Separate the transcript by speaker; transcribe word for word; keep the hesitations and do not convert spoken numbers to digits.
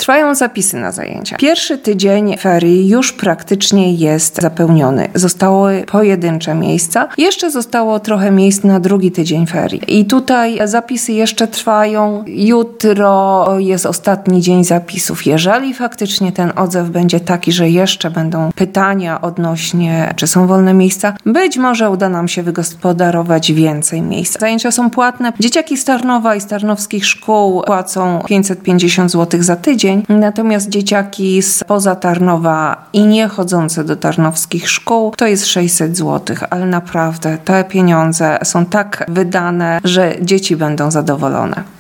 Speaker 1: Trwają zapisy na zajęcia. Pierwszy tydzień ferii już praktycznie jest zapełniony. Zostały pojedyncze miejsca. Jeszcze zostało trochę miejsc na drugi tydzień ferii. I tutaj zapisy jeszcze trwają. Jutro jest ostatni dzień zapisów. Jeżeli faktycznie ten odzew będzie taki, że jeszcze będą pytania odnośnie, czy są wolne miejsca, być może uda nam się wygospodarować więcej miejsc. Zajęcia są płatne. Dzieciaki z Tarnowa i z tarnowskich szkół płacą pięćset pięćdziesiąt złotych za tydzień, natomiast dzieciaki spoza Tarnowa i nie chodzące do tarnowskich szkół to jest sześćset złotych, ale naprawdę te pieniądze są tak wydane, że dzieci będą zadowolone.